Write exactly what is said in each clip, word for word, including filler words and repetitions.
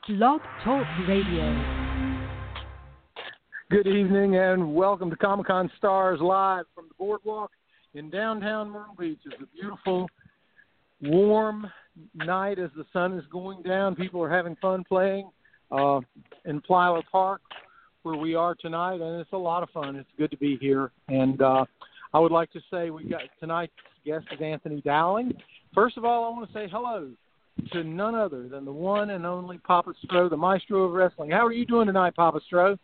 Blog Talk Radio. Good evening and welcome to Comic-Con Stars live from the Boardwalk in downtown Myrtle Beach. It's a beautiful, warm night as the sun is going down. People are having fun playing uh, in Plyler Park where we are tonight, and it's a lot of fun. It's good to be here. And uh, I would like to say we got tonight's guest is Anthony Dowling. First of all, I want to say hello to none other than the one and only Papa Stro, the maestro of wrestling. How are you doing tonight, Papa Stro?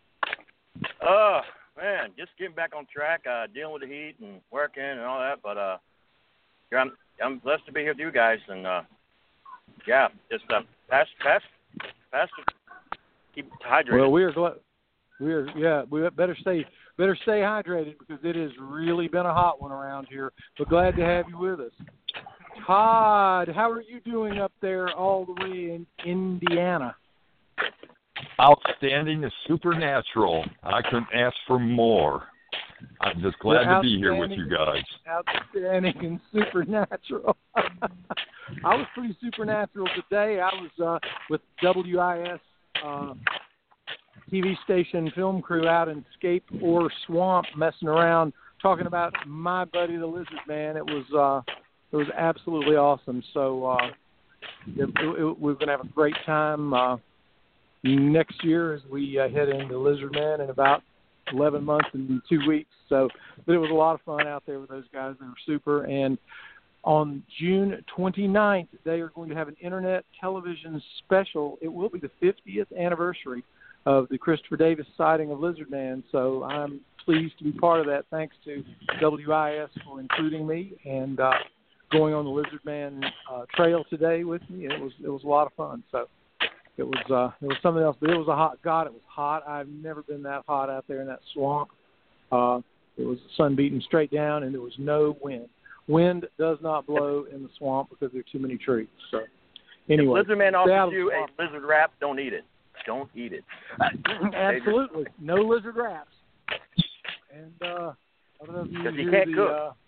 Oh, man, just getting back on track, uh, dealing with the heat and working and all that. But uh, yeah, I'm I'm blessed to be here with you guys. And, uh, yeah, just uh, fast, fast, fast, keep hydrated. Well, we are glad. We are, yeah, we better stay better stay hydrated because it has really been a hot one around here. But glad to have you with us. Todd, how are you doing up there all the way in Indiana? Outstanding and supernatural. I couldn't ask for more. I'm just glad to be here with you guys. Outstanding and supernatural. I was pretty supernatural today. I was uh, with W I S uh, T V station film crew out in Scape or Swamp messing around, talking about my buddy the Lizard Man. It was uh, it was absolutely awesome. So uh, it, it, we're going to have a great time uh, next year as we uh, head into Lizard Man in about eleven months and two weeks. So, but it was a lot of fun out there with those guys. They were super. And on June twenty-ninth, they are going to have an internet television special. It will be the fiftieth anniversary of the Christopher Davis sighting of Lizard Man. So I'm pleased to be part of that. Thanks to W I S for including me and uh, going on the Lizard Man uh, trail today with me. It was it was a lot of fun. So it was uh, it was something else. But it was a hot. God, it was hot. I've never been that hot out there in that swamp. Uh, it was the sun beating straight down, and there was no wind. Wind does not blow in the swamp because there are too many trees. So anyway, if Lizard Man offers you a lizard wrap, don't eat it. Don't eat it. Absolutely. No lizard wraps. And uh, I don't know if you Because he hear can't the, cook. Uh,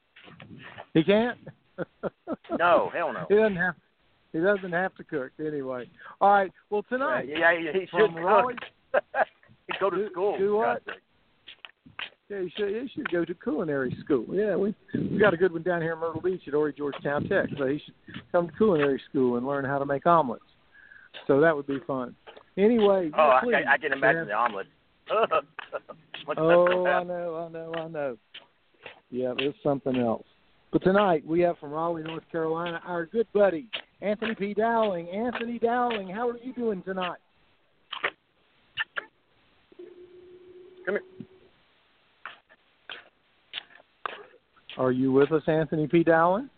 he can't? No, hell no. He doesn't have he doesn't have to cook anyway. All right. Well, tonight. Yeah, yeah, he should cook. Raleigh, he go to do, school. Do what? Yeah, you should, you should go to culinary school. Yeah, we we got a good one down here in Myrtle Beach at Horry Georgetown Tech. So he should come to culinary school and learn how to make omelets. So that would be fun. Anyway. Oh, yeah, I, please, can, I can imagine the omelet. Oh, I know, I know, I know. Yeah, it's something else. But tonight we have from Raleigh, North Carolina, our good buddy, Anthony P. Dowling. Anthony Dowling, how are you doing tonight? Come here. Are you with us, Anthony P. Dowling?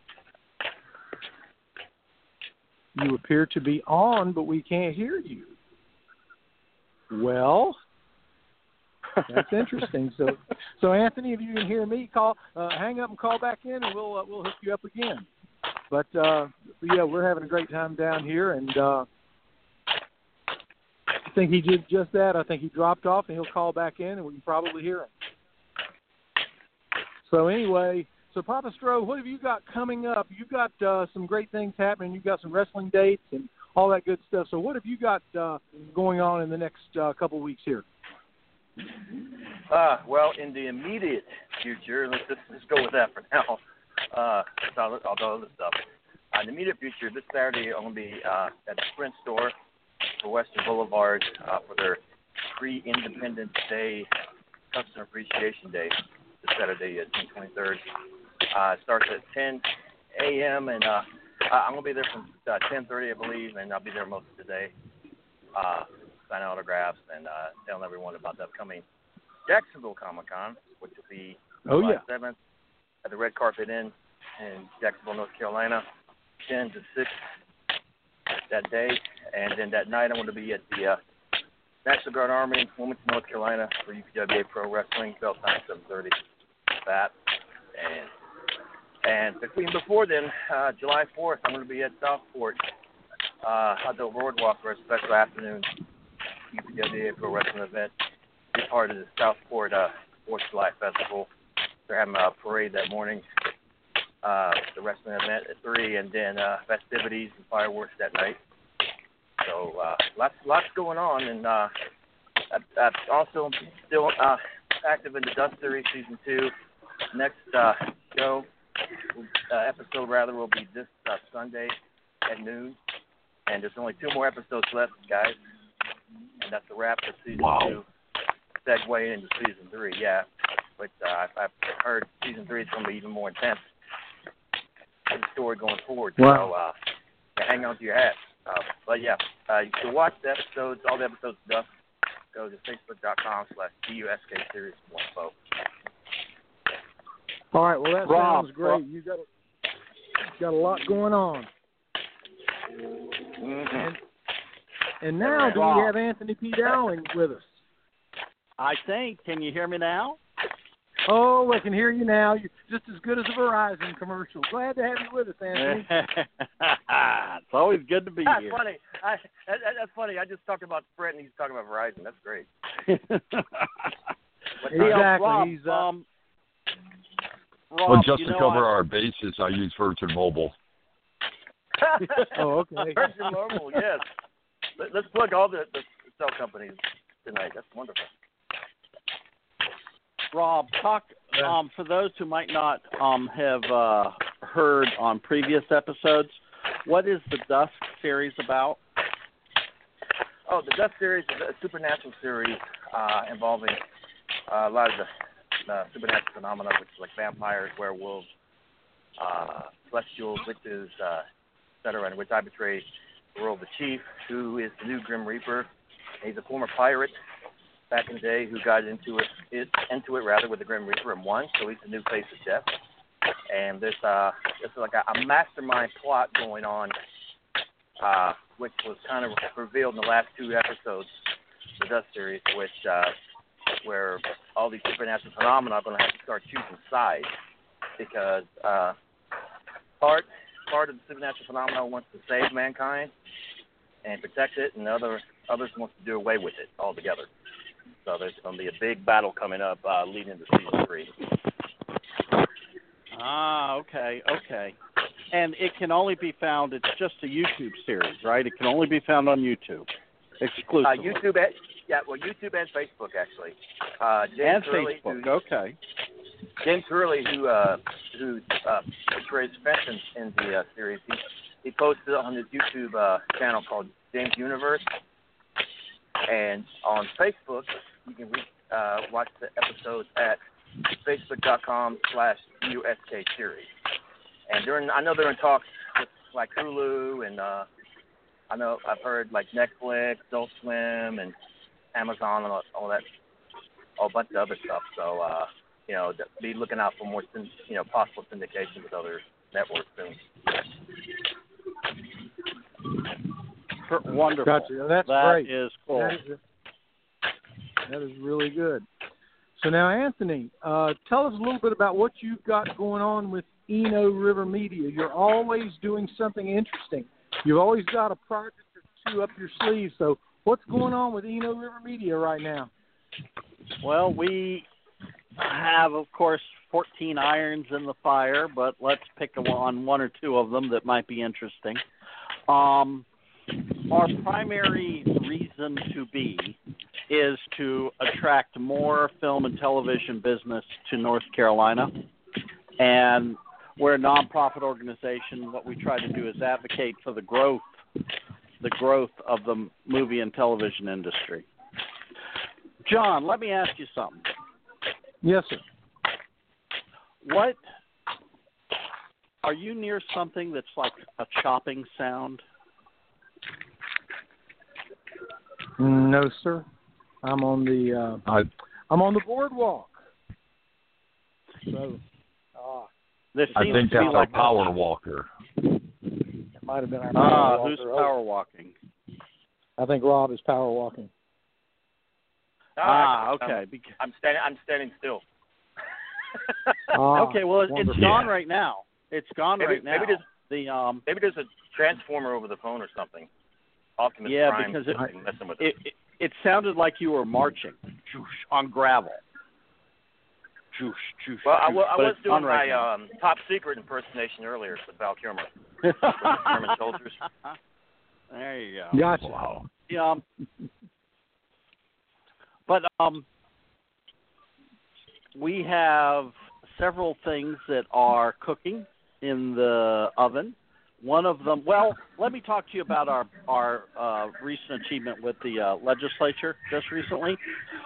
You appear to be on, but we can't hear you. Well, that's interesting. So, so Anthony, if you can hear me, call, uh, hang up and call back in, and we'll uh, we'll hook you up again. But uh, yeah, we're having a great time down here, and uh, I think he did just that. I think he dropped off, and he'll call back in, and we can probably hear him. So anyway, so Papa Stro, what have you got coming up? You've got uh, some great things happening. You've got some wrestling dates and all that good stuff. So what have you got uh, going on in the next uh, couple of weeks here? Uh, well, in the immediate future, let's just let's go with that for now. Uh, all, all the other stuff. Uh, in the immediate future, this Saturday I'm going to be uh, at the Sprint store for Western Boulevard uh, for their pre-Independence Day Customer Appreciation Day. This Saturday, uh, June twenty-third. Uh, it starts at ten a.m. and uh, I'm going to be there from uh, ten thirty, I believe, and I'll be there most of the day. Uh, signing autographs and uh, telling everyone about the upcoming Jacksonville Comic-Con, which will be oh, July yeah. seventh at the Red Carpet Inn in Jacksonville, North Carolina, ten to six that day. And then that night I'm going to be at the uh, National Guard Army, Wilmington, North Carolina, for U P W A Pro Wrestling, bell time seven thirty. That. And and between before then, uh, July fourth, I'm going to be at Southport, uh, at the Boardwalk for a special afternoon U P W A Pro Wrestling event. Be part of the Southport uh, fourth of July Festival. They're having a parade that morning, uh, the wrestling event at three, and then uh, festivities and fireworks that night. So uh, lots lots going on, and uh, I, I'm also still uh, active in the Dust Series season two. Next uh, show, uh, episode rather, will be this uh, Sunday at noon, and there's only two more episodes left, guys, and that's a wrap for season wow. two. Segue into season three, yeah. But uh, I've heard season three is going to be even more intense. The story going forward. Wow. So uh, yeah, hang on to your hat. Uh, but yeah, uh, you can watch the episodes, all the episodes of Dust. Go to facebook.com slash DUSK series one, folks. All right, well, that Rob, sounds great. You got a, got a lot going on. Mm-hmm. And, and now, do Rob. we have Anthony P. Dowling with us? I think. Can you hear me now? Oh, I can hear you now. You're just as good as a Verizon commercial. Glad to have you with us, Anthony. It's always good to be That's here. funny. I, that, that's funny. I just talked about Sprint and he's talking about Verizon. That's great. Exactly. Rob, He's, uh, um, Rob, Well, just you to know, cover I, our bases, I use Virgin Mobile. Oh, okay. Virgin Mobile, yes. Let, let's plug all the, the cell companies tonight. That's wonderful. Rob, talk um, for those who might not um, have uh, heard on previous episodes. What is the Dusk series about? Oh, the Dust series is a supernatural series uh, involving uh, a lot of the uh, supernatural phenomena, which is like vampires, werewolves, uh, celestials, witches, uh, et cetera, in which I betray the role of the Chief, who is the new Grim Reaper. He's a former pirate back in the day who got into it, it into it rather with the Grim Reaper and won, so he's the new face of death. And there's uh, there's like a, a mastermind plot going on, uh, which was kind of revealed in the last two episodes of the Dust series, which uh, where all these supernatural phenomena are going to have to start choosing sides because uh, part part of the supernatural phenomena wants to save mankind and protect it, and other others wants to do away with it altogether. So there's going to be a big battle coming up uh, leading into season three. Ah, okay, okay. And it can only be found, it's just a YouTube series, right? It can only be found on YouTube, exclusively. Uh, YouTube, and, yeah, well, YouTube and Facebook, actually. Uh, James and Hurley, Facebook, who, okay. James Hurley, who uh, who uh, portrays Fenton in the uh, series, he, he posted on his YouTube uh, channel called James Universe. And on Facebook, you can re- uh, watch the episodes at facebook.com slash USK series. And during, I know they're in talks with like Hulu, and uh, I know I've heard like Netflix, Adult Swim, and Amazon, and all, all that, all a bunch of other stuff. So, uh, you know, be looking out for more, you know, possible syndication with other networks soon. Wonderful. Gotcha. That's That great. is cool. That is, that is really good. So now, Anthony, uh, tell us a little bit about what you've got going on with Eno River Media. You're always doing something interesting. You've always got a project or two up your sleeve. So what's going on with Eno River Media right now? Well, we have, of course, fourteen irons in the fire, but let's pick on one or two of them that might be interesting. Um, our primary reason to be is to attract more film and television business to North Carolina. And we're a nonprofit organization. What we try to do is advocate for the growth, the growth of the movie and television industry. John, let me ask you something. Yes, sir. What, are you near something that's like a chopping sound? No, sir. I'm on the uh, I, I'm on the boardwalk. So, uh, There I seems think to be that's like our power walker. it might have been our Ah, power who's walker. power walking? I think Rob is power walking. Ah, I'm- okay. Bec- I'm standing. I'm standing still. Ah, okay, well, it, it's wonderful. gone Yeah. right now. It's gone Maybe- right now. maybe there's- the um, Maybe there's a transformer over the phone or something. Optimus Yeah, Prime because it- is messing with it. it, it it sounded like you were marching on gravel. Well, I, wa- I But was it's doing on right my now. um, top secret impersonation earlier with Val Kilmer. German soldiers. There you go. Gotcha. Wow. Yeah. But um, we have several things that are cooking in the oven. One of them, well, let me talk to you about our our uh, recent achievement with the uh, legislature just recently.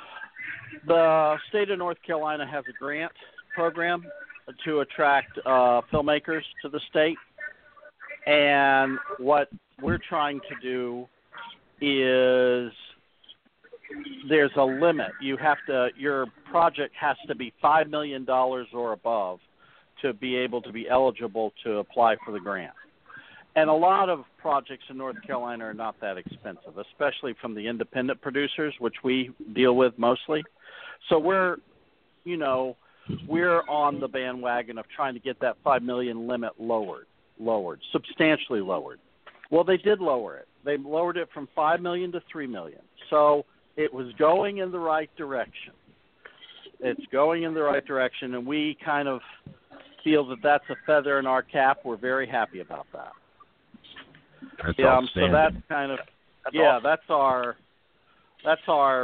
The state of North Carolina has a grant program to attract uh, filmmakers to the state, and what we're trying to do is there's a limit. You have to, your project has to be five million dollars or above to be able to be eligible to apply for the grant. And a lot of projects in North Carolina are not that expensive, especially from the independent producers, which we deal with mostly. So we're, you know, we're on the bandwagon of trying to get that five million dollars limit lowered, lowered, substantially lowered. Well, they did lower it. They lowered it from five million dollars to three million dollars. So it was going in the right direction. It's going in the right direction, and we kind of feel that that's a feather in our cap. We're very happy about that. That's Yeah, um, so outstanding. that's kind of That's yeah, awesome. that's our that's our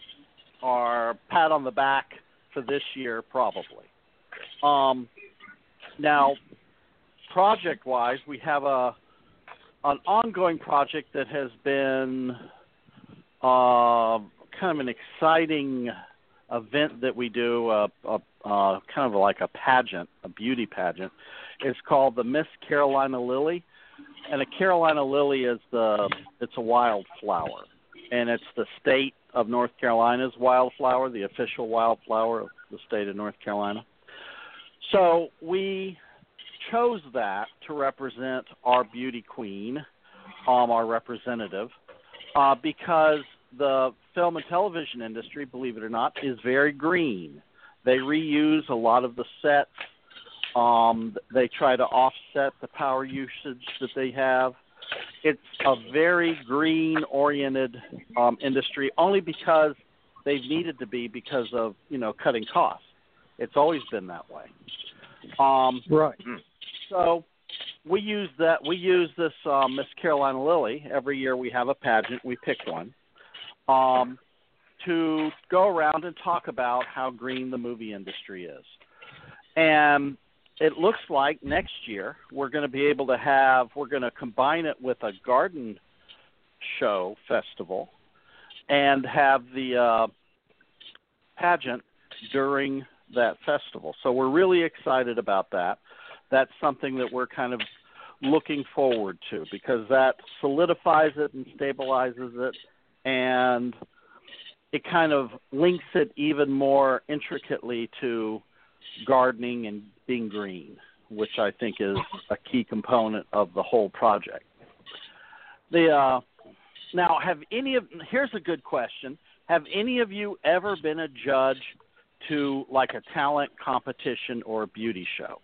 our pat on the back for this year, probably. Um, now, project-wise, we have a an ongoing project that has been uh, kind of an exciting event that we do, uh, uh, uh, kind of like a pageant, a beauty pageant. It's called the Miss Carolina Lily, and a Carolina lily is the it's a wildflower, and it's the state of North Carolina's wildflower, the official wildflower of the state of North Carolina. So we chose that to represent our beauty queen, um, our representative, uh, because the film and television industry, believe it or not, is very green. They reuse a lot of the sets. Um, they try to offset the power usage that they have. It's a very green-oriented um, industry, only because they've needed to be because of, you know, cutting costs. It's always been that way. Um, Right. So we use that. We use this uh, Miss Carolina Lily every year. We have a pageant. We pick one um, to go around and talk about how green the movie industry is. And it looks like next year we're going to be able to have. We're going to combine it with a garden show festival and have the uh, pageant during that festival. So we're really excited about that. That's something that we're kind of looking forward to because that solidifies it and stabilizes it, and it kind of links it even more intricately to gardening and being green, which I think is a key component of the whole project. The uh, now, have any of here's a good question. Have any of you ever been a judge to like a talent competition or a beauty show?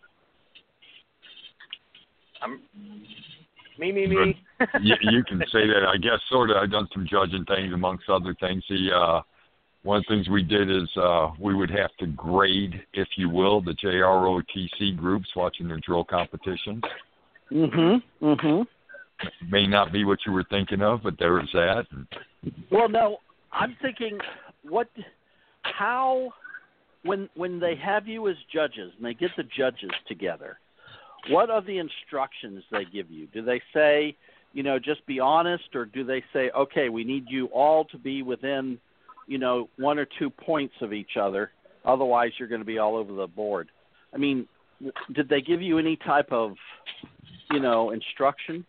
I'm, me, me, me. you, you can say that. I guess sort of. I've done some judging things amongst other things. The uh, one of the things we did is uh, we would have to grade, if you will, the J R O T C groups watching their drill competitions. Mm-hmm. Mm-hmm. May not be what you were thinking of, but there was that. Well, no, I'm thinking, what, how, when when they have you as judges and they get the judges together, what are the instructions they give you? Do they say, you know, just be honest, or do they say, okay, we need you all to be within, you know, one or two points of each other, otherwise you're going to be all over the board? I mean, did they give you any type of, you know, instruction?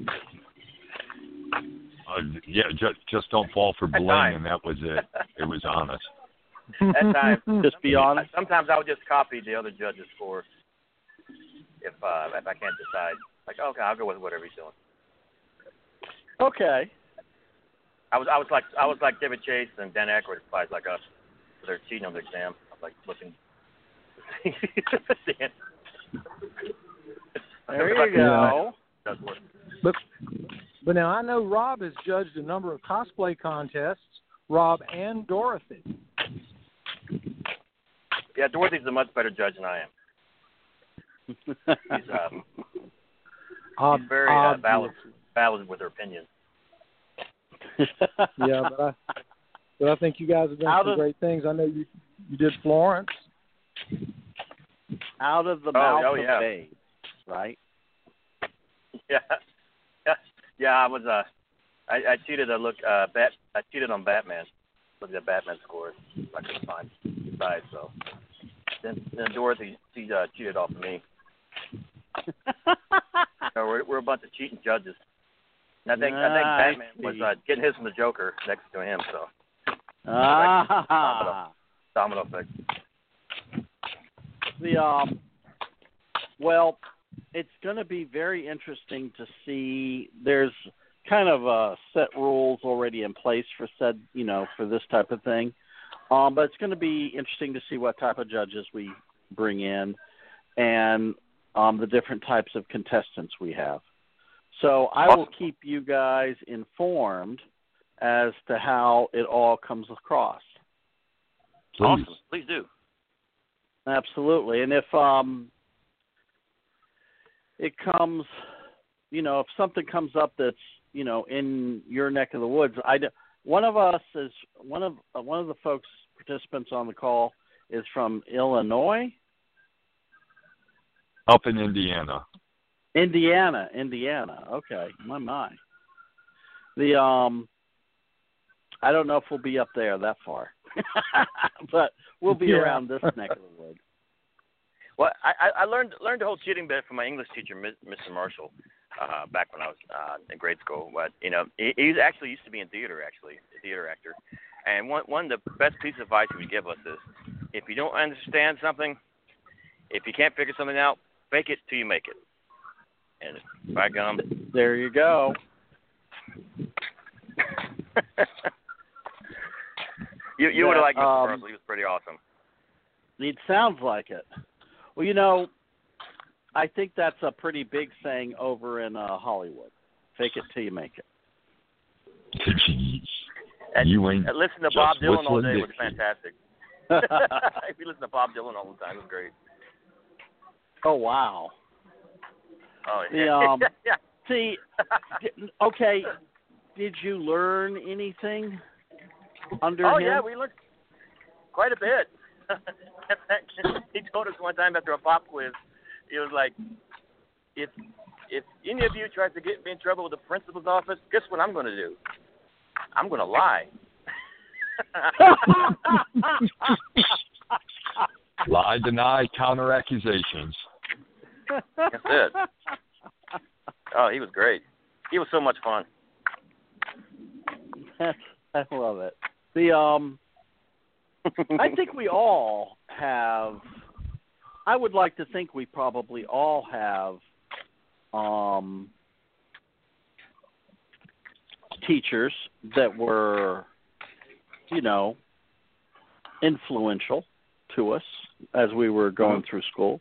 Uh, yeah, just just don't fall for bling, time. and that was it. It was honest. At times, Just be honest. sometimes I would just copy the other judges' scores if uh, if I can't decide. Like, okay, I'll go with whatever he's doing. Okay. I was I was like I was like David Chase and Dan Aykroyd guys like us. They're cheating on the exam. I was like looking. Dan. There you go. Does work. But but now I know Rob has judged a number of cosplay contests. Rob and Dorothy. Yeah, Dorothy's a much better judge than I am. She's, uh, Ob- she's very uh, valid, obviously. valid with her opinions. yeah, but I, but I think you guys have done Out some of- great things. I know you you did Florence. Out of the Oh, mouth oh, of yeah. babes, right? Yeah, yeah, yeah. I was uh, I, I cheated a look. Uh, bat. I cheated on Batman. Looked at Batman scores. I couldn't find side, so then then Dorothy she uh, cheated off of me. So we're we're a bunch of cheating judges. And I think I think Ah, Batman I was see. uh, getting his from the Joker next to him. So Ah, domino effect. the um, well, it's going to be very interesting to see. There's kind of uh, set rules already in place for said, you know, for this type of thing. Um, but it's going to be interesting to see what type of judges we bring in, and um, the different types of contestants we have. So I will keep you guys informed as to how it all comes across. Please. Awesome. Please do. Absolutely. And if um, it comes, you know, if something comes up that's, you know, in your neck of the woods, I d- one of us is one of uh, one of the folks participants on the call is from Illinois, Up in Indiana. Indiana, Indiana. Okay, my my. The um, I don't know if we'll be up there that far, but we'll be Yeah. around this neck of the woods. Well, I, I learned learned the whole cheating bit from my English teacher, Mister Marshall, uh, back when I was uh, in grade school. But you know, he, he actually used to be in theater, actually, a theater actor. And one one of the best pieces of advice he would give us is, if you don't understand something, if you can't figure something out, fake it till you make it. And by gum, There you go. you you would have liked Mister Um, Marshall. He was pretty awesome. It sounds like it. Well, you know, I think that's a pretty big saying over in uh, Hollywood. Fake it till you make it. Jeez. And, You ain't and listen to just Bob Dylan all whistling day was Dixie. fantastic. If you listen to Bob Dylan all the time, it was great. Oh, wow. Oh The, yeah. um, yeah. See, d- okay, did you learn anything under Oh him? yeah, we learned quite a bit. He told us one time after a pop quiz, he was like, "If if any of you tries to get me in trouble with the principal's office, guess what I'm going to do? I'm going to lie." Lie, deny, counter accusations. That's it. Oh, he was great. He was so much fun. I love it. The um, I think we all have. I would like to think we probably all have um, teachers that were, you know, influential to us as we were going through school.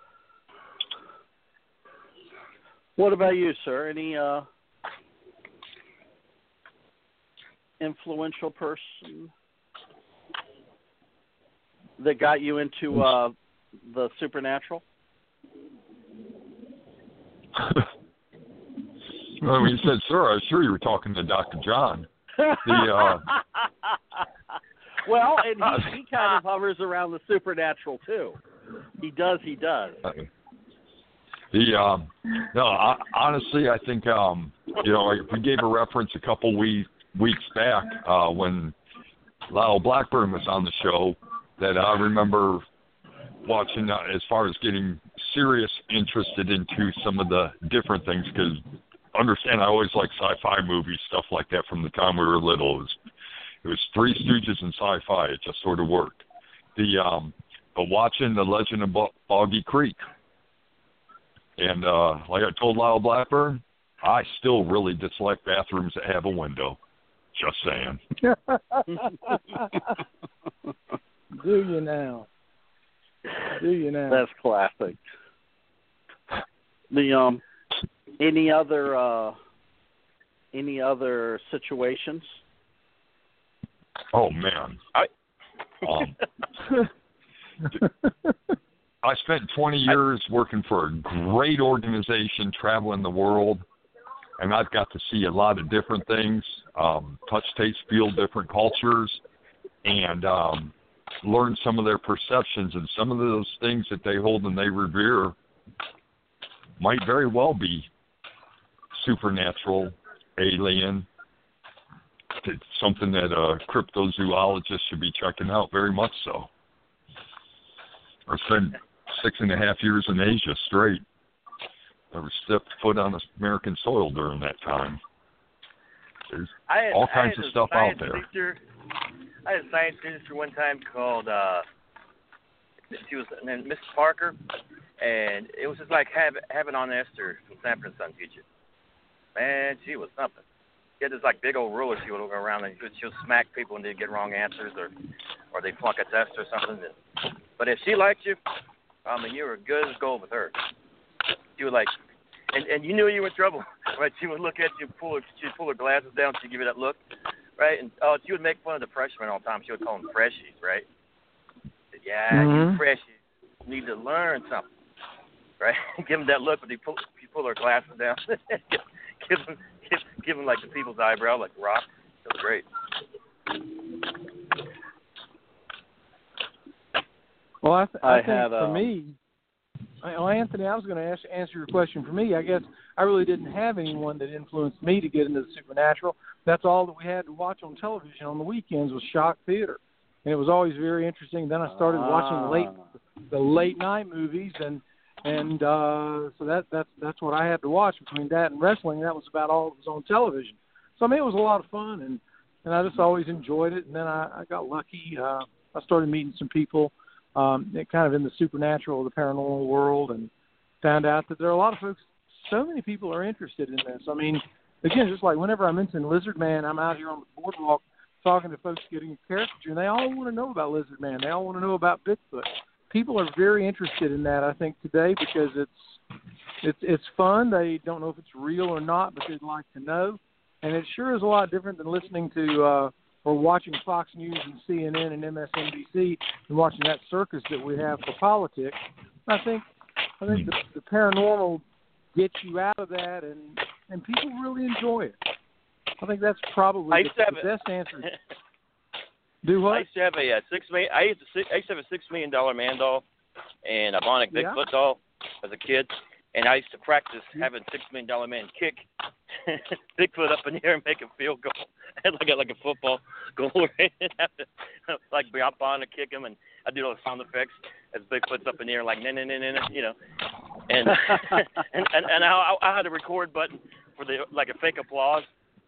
What about you, sir? Any uh, influential person that got you into uh, the supernatural? Well, when you said, "Sir," I was sure you were talking to Doctor John. The, uh, well, and he, he kind of hovers around the supernatural too. He does. He does. The um, no, I, honestly, I think um, you know, like we gave a reference a couple week, weeks back uh, when Lyle Blackburn was on the show, that I remember watching uh, as far as getting serious interested into some of the different things, because understand I always like sci-fi movies, stuff like that from the time we were little. It was, it was Three Stooges and sci-fi. It just sort of worked. The um, but watching The Legend of Bo- Boggy Creek. And uh, like I told Lyle Blackburn, I still really dislike bathrooms that have a window. Just saying. Do you now? Do you now? That's classic. The um, any other uh, any other situations? Oh man. I um, I spent twenty years working for a great organization, traveling the world, and I've got to see a lot of different things, um, touch, taste, feel different cultures, and um, learn some of their perceptions. And some of those things that they hold and they revere might very well be supernatural, alien. It's something that a cryptozoologist should be checking out, very much so. I spent six and a half years in Asia straight. Never stepped foot on American soil during that time. There's I had, all kinds I had of stuff out there. Teacher, I had a science teacher one time called, uh, she was named Missus Parker, and it was just like having having on Esther from Sanford and Son teacher. Man, she was something. She had this like big old ruler she would go around and she would, she would smack people when they get wrong answers or or they flunk a test or something. But if she liked you, I mean, you were good as gold with her. She would like, and, and you knew you were in trouble, right? She would look at you, pull her, she'd pull her glasses down, she'd give you that look, right? And oh, she would make fun of the freshmen all the time. She would call them freshies, right? Yeah, mm-hmm. you freshies need to learn something, right? Give them that look, but they pull, she pull her glasses down, give them, give, give them like the people's eyebrow, like rock. It was great. Well, I, th- I, I think had, for um, me, well, Anthony, I was going to ask, answer your question for me. I guess I really didn't have anyone that influenced me to get into the supernatural. That's all that we had to watch on television on the weekends was shock theater, and it was always very interesting. Then I started ah. watching the late the late night movies, and and uh, so that that's that's what I had to watch between that and wrestling. That was about all that was on television. So I mean, it was a lot of fun, and and I just always enjoyed it. And then I, I got lucky. Uh, I started meeting some people. Um, kind of in the supernatural, the paranormal world, and found out that there are a lot of folks, so many people are interested in this. I mean, again, just like whenever I mention Lizard Man, I'm out here on the boardwalk talking to folks getting a caricature, and they all want to know about Lizard Man. They all want to know about Bigfoot. People are very interested in that, I think, today because it's it's it's fun. They don't know if it's real or not, but they'd like to know. And it sure is a lot different than listening to uh, or watching Fox News and C N N and M S N B C and watching that circus that we have for politics. I think I think the, the paranormal gets you out of that, and, and people really enjoy it. I think that's probably the, the best answer. Do what? I used to have a uh, six million. I used to I used to have a six million dollar man doll and a Bionic Bigfoot Yeah. doll as a kid, and I used to practice having six million dollar man kick Bigfoot up in the air and make a field goal. I had like a, like a football goal and have to like be up on and kick him, and I do all the sound effects as Bigfoot's up in the air like no no no no you know, and and and, and I, I had a record button for the like a fake applause.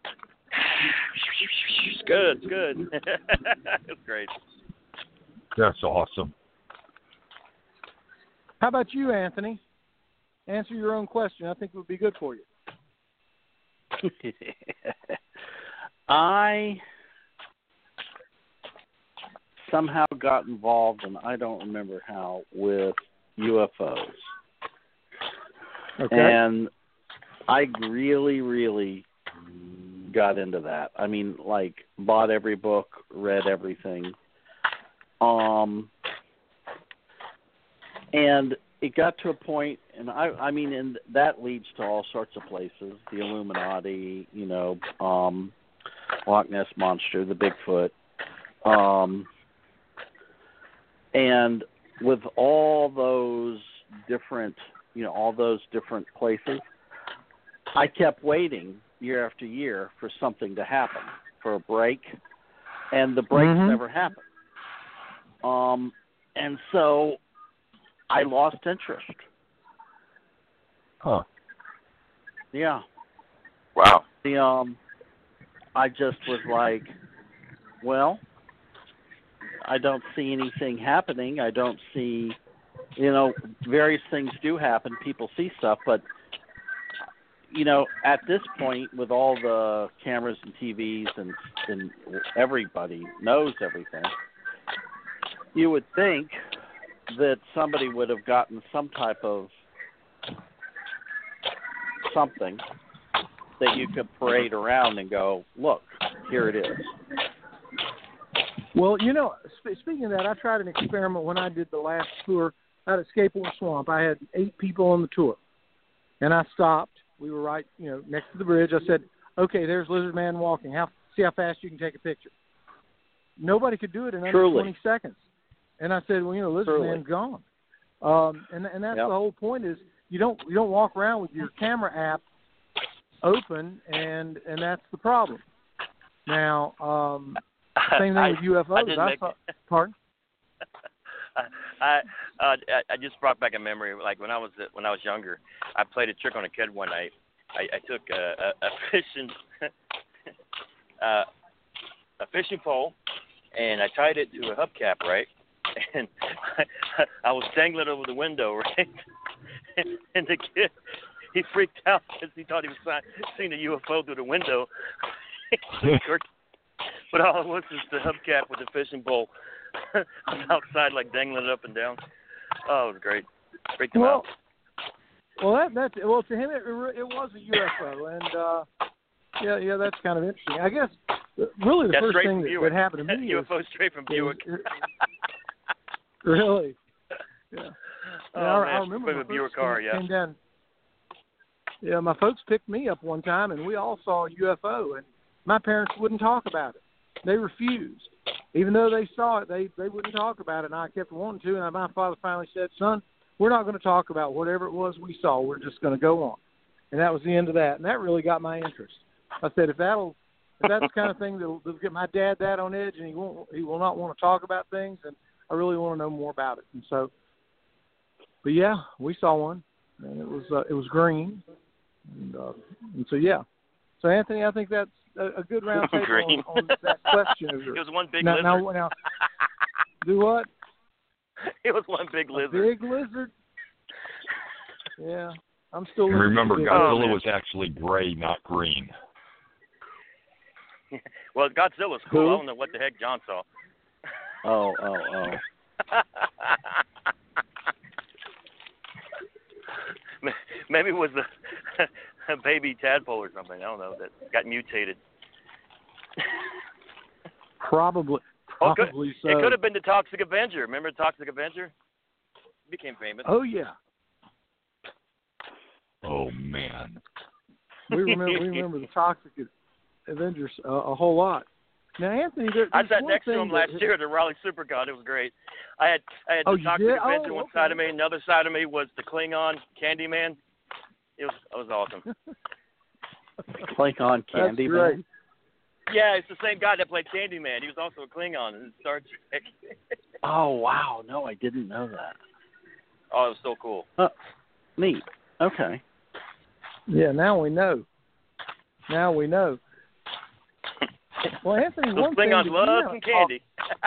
It's good, it's good. It's great. That's awesome. How about you, Anthony? Answer your own question. I think it would be good for you. I somehow got involved, and I don't remember how, with U F Os. Okay. And I really, really got into that. I mean, like, bought every book, read everything. Um, and it got to a point, and I, I mean, and that leads to all sorts of places, the Illuminati, you know, um, Loch Ness Monster, the Bigfoot. Um, and with all those different, you know, all those different places, I kept waiting year after year for something to happen, for a break, and the breaks Mm-hmm. never happened. Um, and so I lost interest. Huh. Yeah. Wow. The um, I just was like, well, I don't see anything happening. I don't see, you know, various things do happen. People see stuff, but you know, at this point, with all the cameras and T Vs and, and everybody knows everything, you would think that somebody would have gotten some type of something that you could parade around and go, look, here it is. Well, you know, sp- speaking of that, I tried an experiment when I did the last tour out at Skateboard Swamp. I had eight people on the tour, and I stopped, We were right, you know, next to the bridge. I said, okay, there's Lizard Man walking. How see how fast you can take a picture. Nobody could do it in under Truly. twenty seconds. And I said, well, you know, Lizard Truly. Man's gone. Um, and and that's Yep. the whole point is you don't you don't walk around with your camera app open, and and that's the problem. Now, um, same thing I, with U F Os. I didn't I make saw, pardon? I uh, I just brought back a memory. Like when I was when I was younger, I played a trick on a kid one night. I, I took a, a, a fishing uh, a fishing pole, and I tied it to a hubcap, right? And I, I was dangling over the window, right? And, and the kid, he freaked out because he thought he was seeing a U F O through the window. But all it was was the hubcap with the fishing pole. I was outside, like dangling it up and down. Oh, it was great. Freaked him Well, out. well, that that's well to him it it was a U F O, and uh, yeah, yeah, that's kind of interesting. I guess really the Yeah, first straight thing from that, Buick. that happened to me U is, F O straight from Buick. is- really, yeah. Oh, And I, man, I remember straight my from Buick folks car, came, yeah. came down. Yeah, my folks picked me up one time, and we all saw a U F O, and my parents wouldn't talk about it. They refused. Even though they saw it, they, they wouldn't talk about it, and I kept wanting to, and my father finally said, son, we're not going to talk about whatever it was we saw. We're just going to go on. And that was the end of that, and that really got my interest. I said, if that'll, if that's the kind of thing that'll, that'll get my dad that on edge, and he won't, he will not want to talk about things, and I really want to know more about it. And so, but yeah, we saw one, and it was uh, it was green, and, uh, and so yeah. So Anthony, I think that's a, a good round table Green. on, on that question of It yours. was one big now, lizard. now, now, do what? It was one big A lizard. big lizard. Yeah, I'm still. And remember, big Oh, Godzilla man. was actually gray, not green. Well, Godzilla was cool. Who? I don't know what the heck John saw. Oh, oh, oh. Maybe it was a, a baby tadpole or something. I don't know, that got mutated. Probably, Oh, it could- probably so. It could have been the Toxic Avenger. Remember Toxic Avenger? He became famous. Oh yeah, Oh man. we remember. we remember the Toxic Avengers uh, a whole lot. Now, Anthony, there, I there's sat one next to thing him that- last year at the Raleigh SuperCon. It was great. I had I had Oh, the you Toxic did? Avenger Oh, one okay. side of me, and the other side of me was the Klingon Candyman. It was it was awesome. Klingon That's Candyman. great. Yeah, it's the same guy that played Candyman. He was also a Klingon in Star Trek. Oh, wow. No, I didn't know that. Oh, it was so cool. Neat. Okay. Yeah, now we know. Now we know. Well, Anthony, Those one thing Klingons that you love haven't some talked- candy.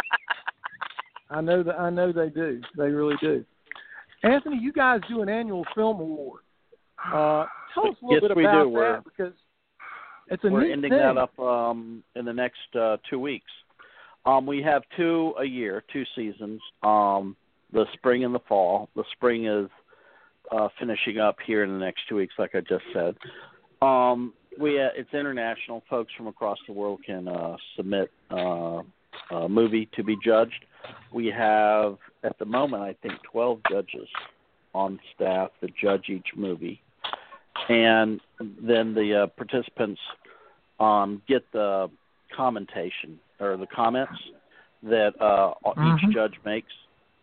I know that. I know they do. They really do. Anthony, you guys do an annual film award. Uh, tell us a little Yes, bit we about do. We're- that because it's a We're neat ending thing. that up um, in the next uh, two weeks. Um, we have two a year, two seasons, um, the spring and the fall. The spring is uh, finishing up here in the next two weeks, like I just said. Um, we uh, It's international. Folks from across the world can uh, submit uh, a movie to be judged. We have, at the moment, I think twelve judges on staff that judge each movie. And then the uh, participants um, get the commentation or the comments that uh, Mhm. each judge makes,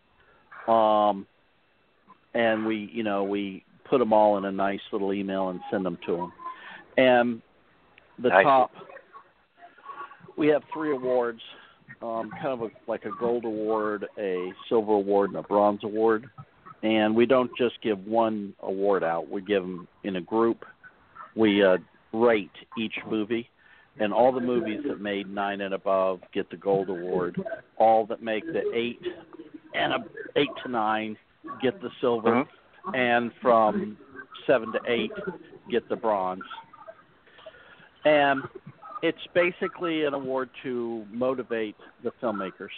um, and we, you know, we put them all in a nice little email and send them to them. And the Nice. top, we have three awards, um, kind of a, like a gold award, a silver award, and a bronze award. And we don't just give one award out. We give them in a group. We uh, rate each movie, and all the movies that made nine and above get the gold award. All that make the eight and a, eight to nine get the silver, Mhm. and from seven to eight get the bronze. And it's basically an award to motivate the filmmakers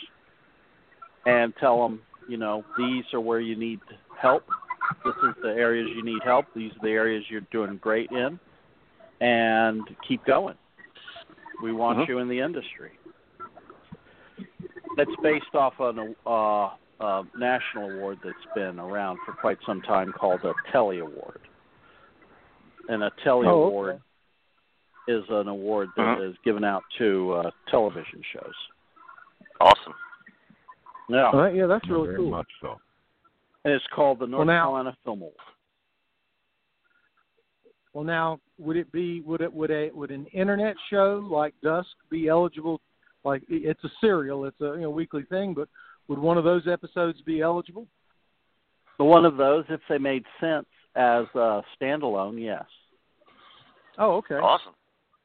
and tell them, you know, these are where you need help. This is the areas you need help. These are the areas you're doing great in. And keep going. We want Mhm. you in the industry. It's based off an uh, a national award that's been around for quite some time called the Telly Award. and a Telly Oh, okay. Award is an award that Uh-huh. is given out to uh, television shows. Awesome. Yeah, All right, yeah, that's really Very cool. much so. and it's called the North Well, now- Carolina Film Award. Well, now, would it be would it would a would an internet show like Dusk be eligible? Like it's a serial, it's a you know weekly thing, but would one of those episodes be eligible? But one of those, if they made sense as a standalone, yes, Oh, okay. Awesome.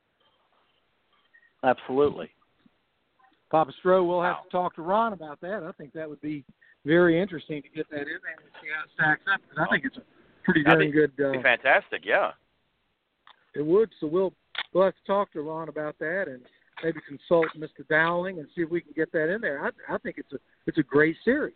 absolutely. Papa Stro, we'll have Wow. to talk to Ron about that. I think that would be very interesting to get that in there and see how it stacks up. Because I think it's a pretty That'd darn be- good. Be Uh, fantastic. Yeah. it would. So we'll we'll have to talk to Ron about that and maybe consult Mister Dowling and see if we can get that in there. I I think it's a it's a great series.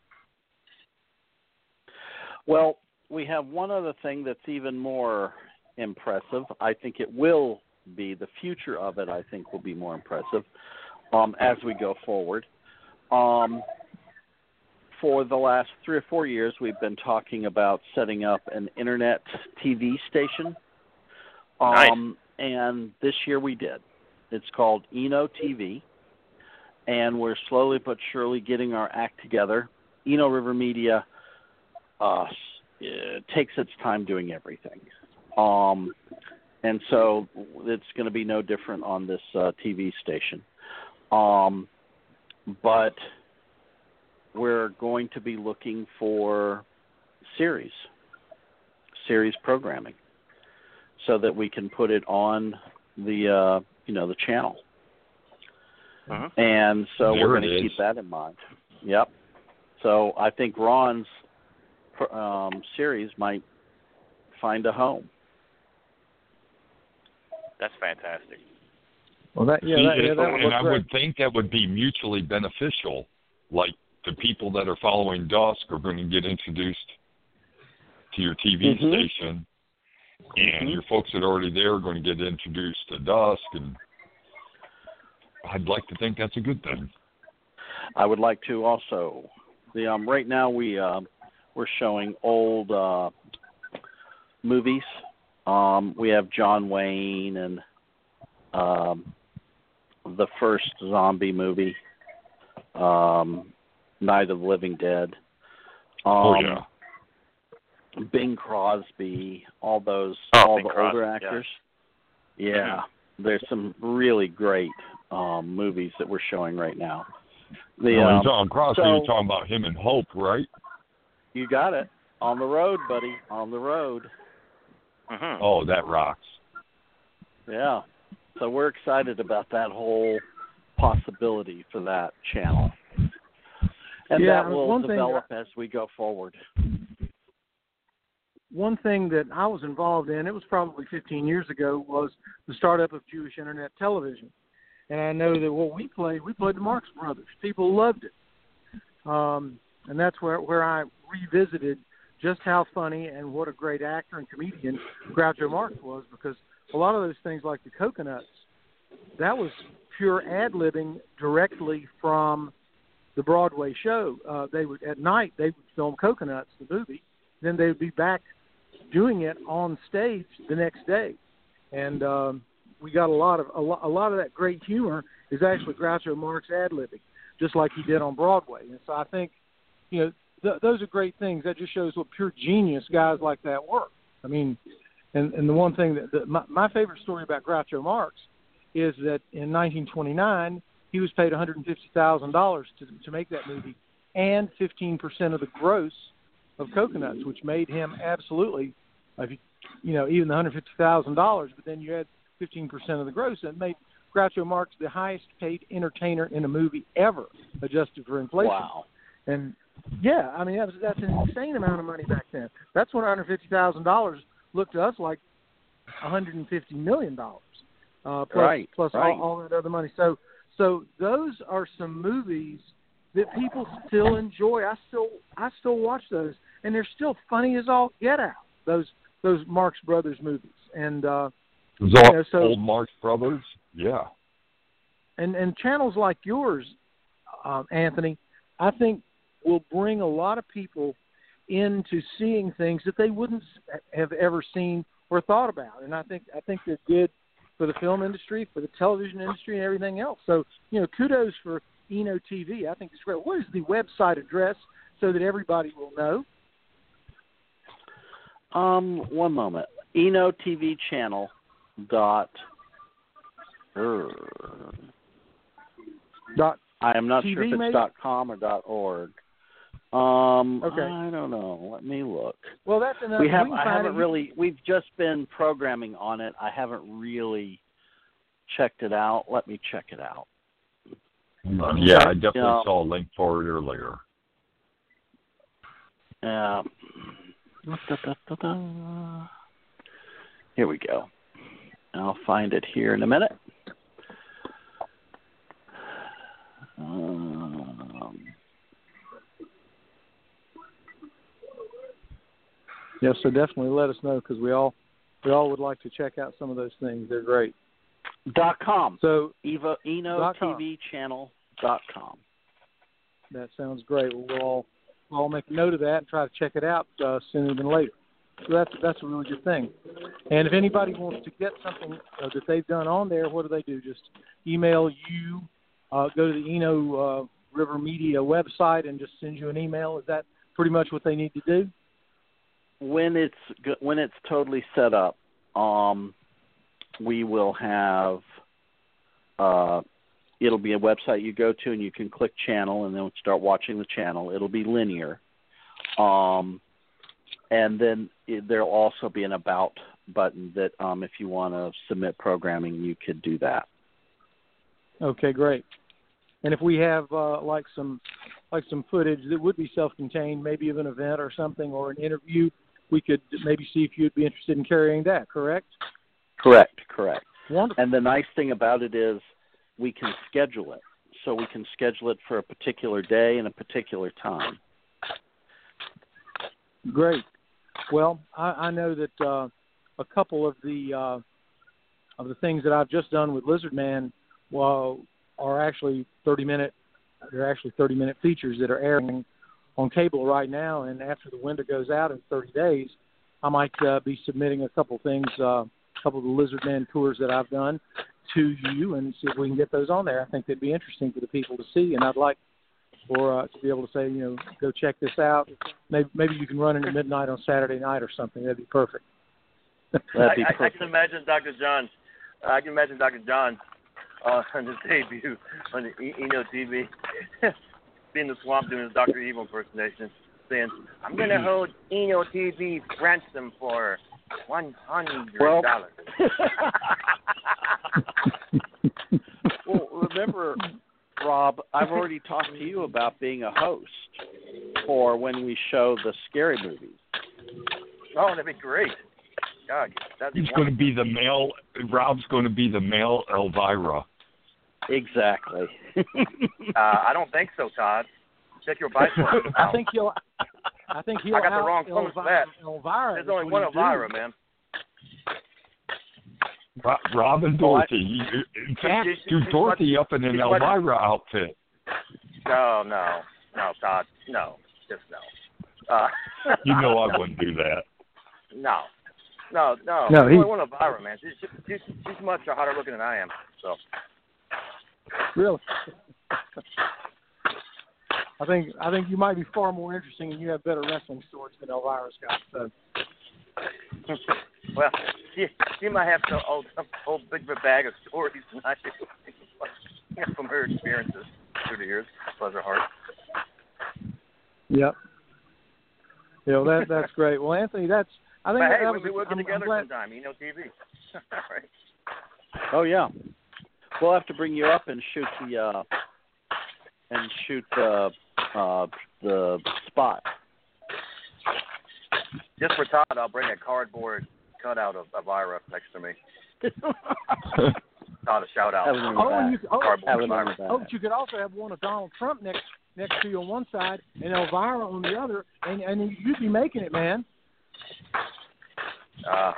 Well, we have one other thing that's even more impressive. I think it will be, the future of it, I think, will be more impressive um, as we go forward. Um, for the last three or four years, we've been talking about setting up an internet T V station. Um, Nice. And this year we did. It's called Eno T V, and we're slowly but surely getting our act together. Eno River Media uh, it takes its time doing everything. Um, and so it's going to be no different on this uh, T V station. Um, but we're going to be looking for series, series programming, so that we can put it on the uh, you know the channel. Uh-huh. And so There we're it going to is. keep that in mind. Yep. So I think Ron's um, series might find a home. That's fantastic. Well, that yeah, See, that, yeah, and- that would and look I great. would think that would be mutually beneficial. Like the people that are following Dusk are going to get introduced to your T V Mhm. station, and Mhm. your folks that are already there are going to get introduced to Dusk, and I'd like to think that's a good thing. I would like to also. The um, right now we uh, we're showing old uh, movies. Um, we have John Wayne and um, the first zombie movie, um, Night of the Living Dead. Um, Oh yeah. Bing Crosby, all those, Oh, all Bing the Crosby, older yeah. actors. Yeah, there's some really great um, movies that we're showing right now. The No, um, he's on Crosby. so- You're talking about him and Hope, right? you got it. On the road, buddy. On the road. Uh-huh. Oh, that rocks. Yeah. So we're excited about that whole possibility for that channel. And Yeah, that will one thing develop as we go forward. One thing that I was involved in, it was probably fifteen years ago, was the startup of Jewish Internet Television. And I know that what we played, we played the Marx Brothers. People loved it. Um, and that's where, where I revisited just how funny and what a great actor and comedian Groucho Marx was, because a lot of those things like the Coconuts, that was pure ad-libbing directly from the Broadway show. Uh, they would, at night, they would film Coconuts, the movie. Then they would be back doing it on stage the next day. And um, we got a lot of a lot, a lot of that great humor is actually Groucho Marx ad-libbing, just like he did on Broadway. And so I think, you know, th- those are great things. That just shows what pure genius guys like that work. I mean, and, and the one thing that, that my, my favorite story about Groucho Marx is that in nineteen twenty-nine, he was paid one hundred fifty thousand dollars to to make that movie, and fifteen percent of the gross of Coconuts, which made him absolutely, if you, you know, even the one hundred fifty thousand dollars, but then you had fifteen percent of the gross, and it made Groucho Marx the highest paid entertainer in a movie ever, adjusted for inflation. Wow. And yeah, I mean, that was, that's an insane amount of money back then. That's when one hundred fifty thousand dollars looked to us like one hundred fifty million dollars, uh, plus, Right, plus right. All, all that other money. So, so those are some movies that people still enjoy. I still, I still watch those, and they're still funny as all get out. Those, those Marx Brothers movies, and uh, Those old, Yeah, so- old Marx Brothers. Yeah. and and channels like yours, um, Anthony, I think will bring a lot of people into seeing things that they wouldn't have ever seen or thought about. And I think I think they're good for the film industry, for the television industry, and everything else. So, you know, kudos for Eno T V. I think it's great. What is the website address so that everybody will know? Um, one moment. Eno T V channel dot. Er, Dot. I am not T V sure if it's maybe? dot com or dot org. Um, Okay. I don't know. Let me look. Well, that's enough. We have. can I find haven't it. really. We've just been programming on it. I haven't really checked it out. Let me check it out. Yeah, I definitely Yeah. saw a link for it earlier. Uh, here we go. I'll find it here in a minute. Um, Yes, so definitely let us know because we all we all would like to check out some of those things. They're great. dot com. So Eva Eno dot T com. V channel dot com. that sounds great. We'll all we'll all make a note of that and try to check it out uh, sooner than later. So that's that's a really good thing. And if anybody wants to get something uh, that they've done on there, what do they do? Just email you, uh, go to the Eno uh, River Media website and just send you an email. Is that pretty much what they need to do? When it's go- when it's totally set up, um, we will have. Uh, it'll be a website you go to, and you can click channel, and then start watching the channel. It'll be linear, um, and then it, there'll also be an about button that, um, if you want to submit programming, you could do that. Okay, great. And if we have uh, like some like some footage that would be self-contained, maybe of an event or something or an interview, we could maybe see if you'd be interested in carrying that. Correct? Correct. Correct. Wonderful. And the nice thing about it is we can schedule it. So we can schedule it for a particular day and a particular time. Great. Well, I, I know that uh, a couple of the uh, of the things that I've just done with Lizard Man, well, are actually thirty minute. They're actually thirty minute features that are airing on cable right now. And after the window goes out in thirty days, I might uh, be submitting a couple things, uh, a couple of the Lizard Man tours that I've done to you, and see if we can get those on there. I think they'd be interesting for the people to see, and I'd like for uh, to be able to say, you know, go check this out. Maybe maybe you can run it at midnight on Saturday night or something. That'd be perfect. That'd be I, I, I perfect. can imagine Doctor John. I can imagine Doctor John uh, on his debut on the E- Eno T V, being the swamp doing his Doctor Evil impersonation, saying, "I'm going to hold Eno T V ransom for one hundred Well, dollars." well, remember, Rob, I've already talked to you about being a host for when we show the scary movies. Oh, that'd be great. God, that'd be He's going to be the male. Rob's going to be the male Elvira. Exactly. uh, I don't think so, Todd. Check your bicycle. I think he'll. I think he'll. I got the out wrong phone for Elvira, that. Elvira There's is only what one he'll Elvira, do. man. Ro- Rob and Oh, I- Dorothy. You- In fact, She's- do she's Dorothy much- up in an she's much- Elvira outfit. No, no, no, Todd. No, just no. Uh, You know I wouldn't do that. No, no, no. No, There's he- only one Elvira, man. She's, she's she's much hotter looking than I am. So Really. I think I think you might be far more interesting, and you have better wrestling stories than Elvira's got. So. well, she she might have some old some old big bag of stories and I do, from her experiences through the years. Bless her heart. Yep. Yeah, well, that that's great. Well, Anthony, that's I think But that, hey, that we, was. we will get I'm, I'm together glad. sometime. You know, T V. All right. Oh yeah, we'll have to bring you up and shoot the uh, and shoot the uh, the spot. Just for Todd, I'll bring a cardboard cutout of Elvira next to me. Todd, a shout out. Have a Oh, and you, oh, Cardboard Have a Elvira. look at oh, that. but you could also have one of Donald Trump next next to you on one side and Elvira on the other, and and you'd be making it, man. Uh,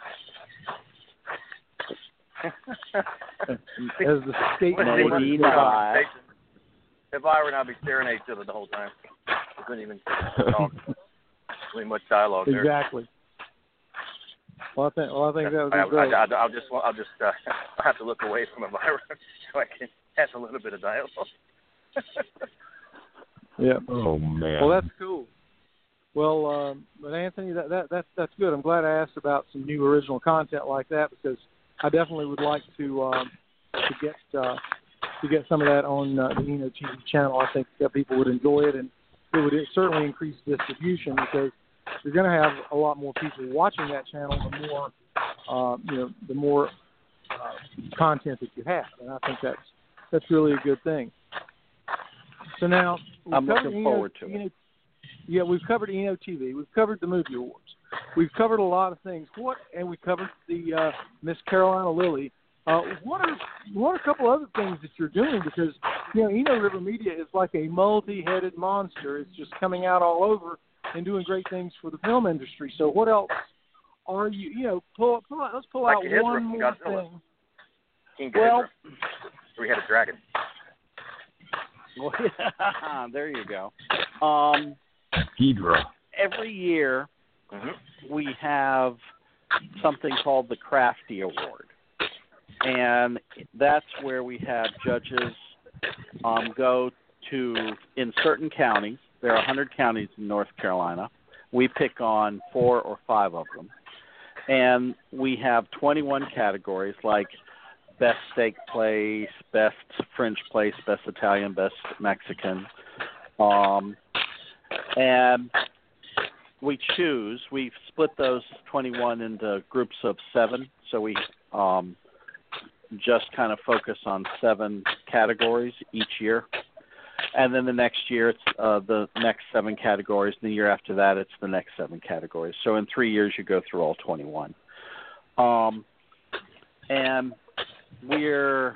As the skate Wouldn't Maybe be much not. conversation. If I were and I'd be staring at each other the whole time. We couldn't even talk. Really much dialogue there. Exactly. Well, I think well, I think that would I, be great. I, I, I'll just I'll just uh, I'll have to look away from a virus so I can have a little bit of dialogue. Yeah. Oh man. Well, that's cool. Well, um, but Anthony, that, that that's that's good. I'm glad I asked about some new original content like that because I definitely would like to um, to get uh, to get some of that on uh, the Eno T V channel. I think that people would enjoy it, and it would certainly increase distribution because you're going to have a lot more people watching that channel. The more uh, you know, the more uh, content that you have, and I think that's that's really a good thing. So now we've I'm covered looking Eno, forward to Eno, it. Yeah, we've covered Eno T V. We've covered the movie awards. We've covered a lot of things. What and we covered the uh, Miss Carolina Lily. Uh, what are what are a couple other things that you're doing? Because you know Eno River Media is like a multi-headed monster. It's just coming out all over and doing great things for the film industry. So what else are you? You know, pull, pull out, let's pull Like out Ezra one from more Godzilla. thing. King Well, Ghidorah, where we had a dragon. Well, yeah, there you go. Um, Hydra. every year Mm-hmm. we have something called the Crafty Award, and that's where we have judges um, go to in certain counties. There are one hundred counties in North Carolina. We pick on four or five of them, and we have twenty-one categories like best steak place, best French place, best Italian, best Mexican, um, and we choose. We split those twenty-one into groups of seven, so we um, just kind of focus on seven categories each year. And then the next year, it's uh, the next seven categories. And the year after that, it's the next seven categories. So in three years, you go through all twenty-one. Um, and we're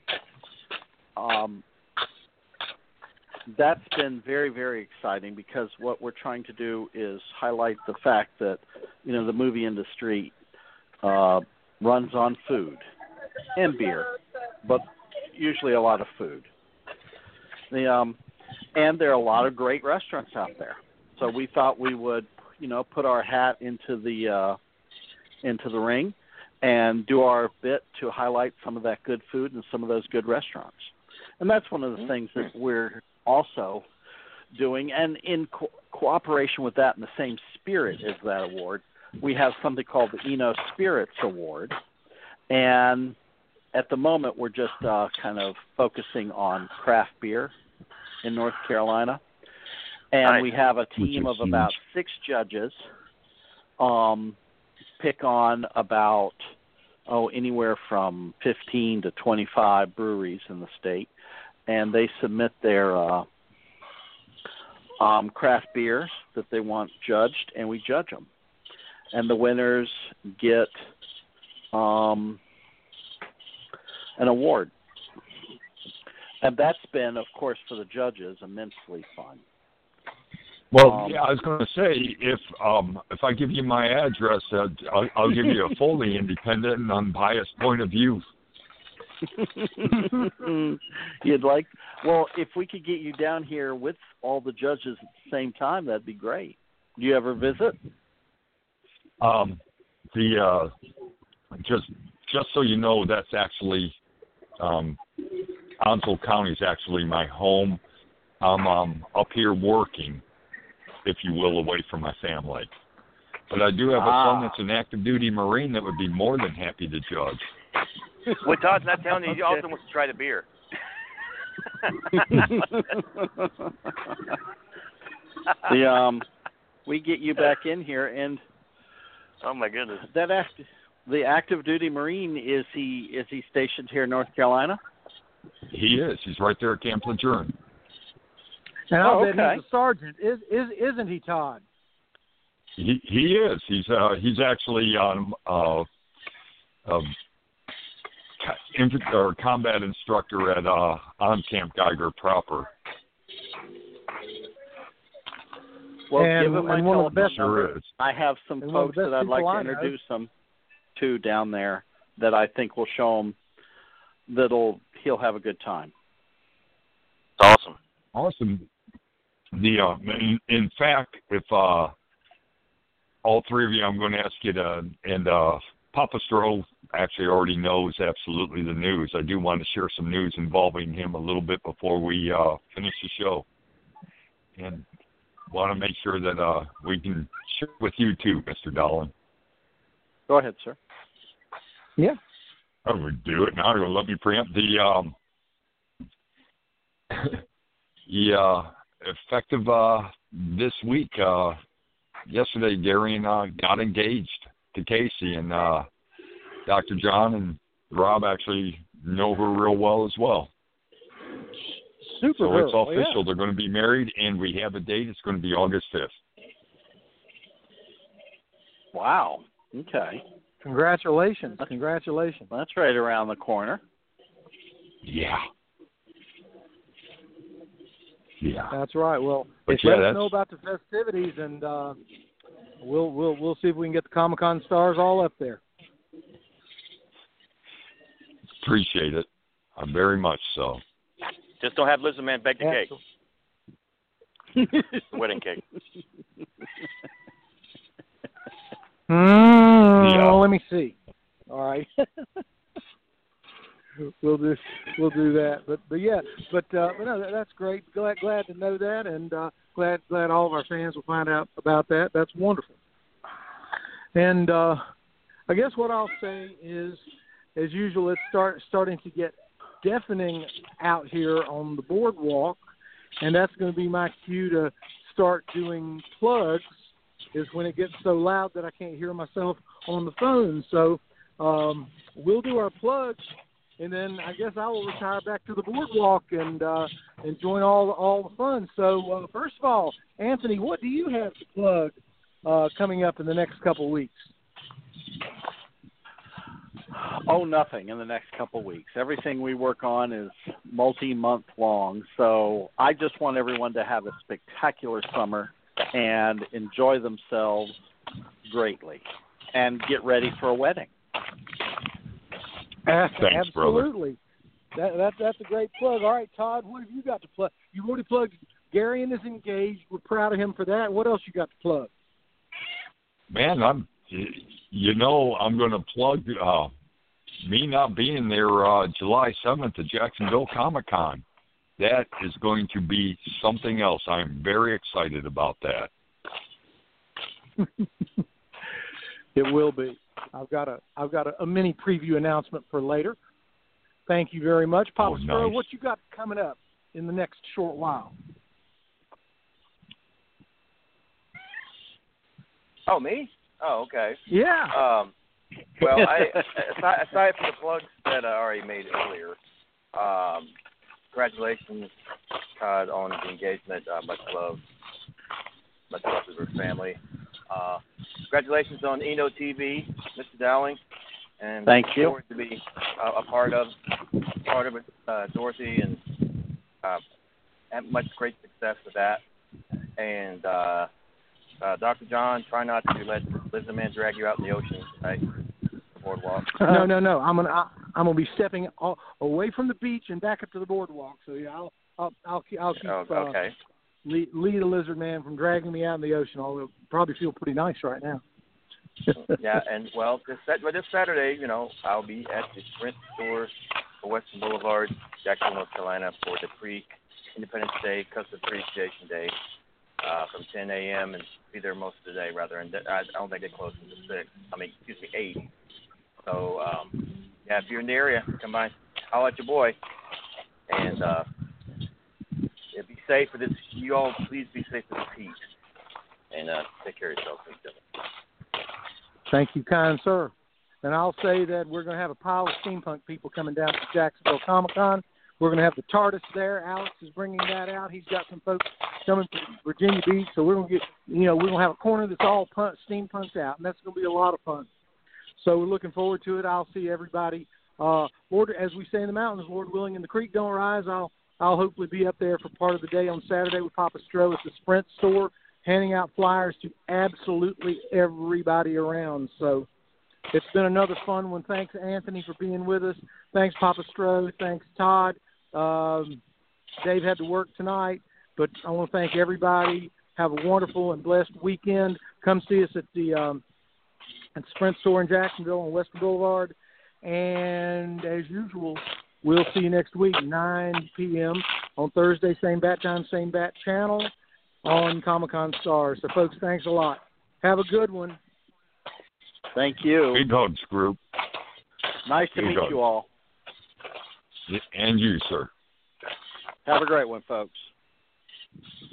um, that's been very, very exciting because what we're trying to do is highlight the fact that, you know, the movie industry uh, runs on food and beer, but usually a lot of food. The um, and there are a lot of great restaurants out there. So we thought we would, you know, put our hat into the uh, into the ring and do our bit to highlight some of that good food and some of those good restaurants. And that's one of the things that we're also doing. And in co- cooperation with that, in the same spirit as that award, we have something called the Eno Spirits Award. And at the moment, we're just uh, kind of focusing on craft beer in North Carolina. And Nice. we have a team of huge. about six judges um, pick on about, oh, anywhere from fifteen to twenty-five breweries in the state. And they submit their uh, um, craft beers that they want judged, and we judge them. And the winners get um, an award. And that's been, of course, for the judges, immensely fun. Well, Um, yeah, I was going to say if um, if I give you my address, uh, I'll, I'll give you a fully independent and unbiased point of view. You'd like, well, if we could get you down here with all the judges at the same time, that'd be great. Do you ever visit? Um, the uh, just just so you know, that's actually um, Onslow County is actually my home. I'm um, up here working, if you will, away from my family. But I do have a Ah. son that's an active duty Marine that would be more than happy to judge. Well, Todd's not telling you. He Okay. also wants to try the beer. the um, we get you back in here, and Oh my goodness. that active, the active duty Marine, is he is he stationed here in North Carolina? He is. He's right there at Camp Lejeune. And I'll Oh, bet okay. he's a sergeant, is is isn't he, Todd? He he is. He's uh he's actually um uh um infant or combat instructor at uh on Camp Geiger proper. Well, And- give him my and one of the telephone best- number. Sure is. I have some And one of folks the best that I'd like people to I know. introduce them to down there that I think will show him that'll he'll have a good time. Awesome. Awesome. The uh, in, in fact, if uh, all three of you, I'm going to ask you to, and uh, Papa Stroh actually already knows absolutely the news. I do want to share some news involving him a little bit before we uh, finish the show. And want to make sure that uh, we can share with you too, Mister Dowling. Go ahead, sir. Yeah. I would do it now. Let me preempt the um, the uh, effective uh, this week. Uh, yesterday, Darian uh, got engaged to Casey, and uh, Doctor John and Rob actually know her real well as well. Super. So girl. it's official. Yeah. They're going to be married, and we have a date. It's going to be August fifth. Wow. Okay. Congratulations. Congratulations. That's right around the corner. Yeah. Yeah. That's right. Well, But if yeah, let us that's- know about the festivities, and uh, we'll we'll we'll see if we can get the Comic-Con stars all up there. Appreciate it. Uh, very much so. Just don't have Lizard Man bake the cake. The wedding cake. Mm, Yeah. well, let me see. All right. we'll do we'll do that. But but yeah, but uh, but no, that, that's great. Glad glad to know that, and uh, glad glad all of our fans will find out about that. That's wonderful. And uh, I guess what I'll say is, as usual, it's start starting to get deafening out here on the boardwalk, and that's going to be my cue to start doing plugs. Is when it gets so loud that I can't hear myself on the phone. So um, we'll do our plugs, and then I guess I will retire back to the boardwalk and uh, and join all all the fun. So uh, first of all, Anthony, what do you have to plug uh, coming up in the next couple of weeks? Oh, nothing in the next couple of weeks. Everything we work on is multi-month long. So I just want everyone to have a spectacular summer and enjoy themselves greatly and get ready for a wedding. Thanks, Absolutely. That, that, that's a great plug. All right, Todd, what have you got to plug? You already plugged Garion is engaged. We're proud of him for that. What else you got to plug? Man, I'm, you know, I'm going to plug uh, me not being there uh, July seventh at Jacksonville Comic-Con. That is going to be something else. I'm very excited about that. It will be. I've got a I've got a, a mini preview announcement for later. Thank you very much, Papa Oh, Stroh. nice. What you got coming up in the next short while? Oh, me? Oh, okay. Yeah. Um, well, I, aside, aside from the plugs that I already made earlier, um, congratulations, Todd, on the engagement. Uh, much love. Much love to her family. Uh, congratulations on Eno T V, Mister Dowling. And Thank look you. forward to be a, a part of part of it, uh, Dorothy, and uh, have much great success with that. And uh, uh, Doctor John, try not to let Lizard Man drag you out in the ocean tonight, the boardwalk. no, no, no. I'm gonna I, I'm gonna be stepping all, away from the beach and back up to the boardwalk. So yeah, I'll I'll I'll, keep- I'll keep Oh, uh, okay. lead, lead the Lizard Man from dragging me out in the ocean. Although it probably feel pretty nice right now. Yeah, and well, this Sat- well, this Saturday, you know, I'll be at the Sprint store for Western Boulevard, Jacksonville, North Carolina, for the Creek Independence Day Custom Appreciation Day uh, from ten a.m. and be there most of the day, rather. And I, I don't think they close until six. I mean, excuse me, eight. So um, yeah, if you're in the area, come by, holler at your boy, and uh, yeah, be safe for this. You all, please be safe for this heat, and uh, take care of yourself. Thank you, kind sir. And I'll say that we're going to have a pile of steampunk people coming down to Jacksonville Comic-Con. We're going to have the TARDIS there. Alex is bringing that out. He's got some folks coming from Virginia Beach, so we're going to get, you know, we're going to have a corner that's all punk, steampunked out, and that's going to be a lot of fun. So we're looking forward to it. I'll see everybody. Uh, Lord, as we say in the mountains, Lord willing, and the creek don't rise, I'll I'll hopefully be up there for part of the day on Saturday with Papa Stroh at the Sprint store, handing out flyers to absolutely everybody around. So it's been another fun one. Thanks, Anthony, for being with us. Thanks, Papa Stroh. Thanks, Todd. Um, Dave had to work tonight, but I want to thank everybody. Have a wonderful and blessed weekend. Come see us at the um, at Sprint Store in Jacksonville on Western Boulevard. And as usual, we'll see you next week, nine p.m. on Thursday, same bat time, same bat channel on Comic-Con Stars. So, folks, thanks a lot. Have a good one. Thank you. Big hugs, group. Nice to Big meet hugs. you all. And you, sir. Have a great one, folks.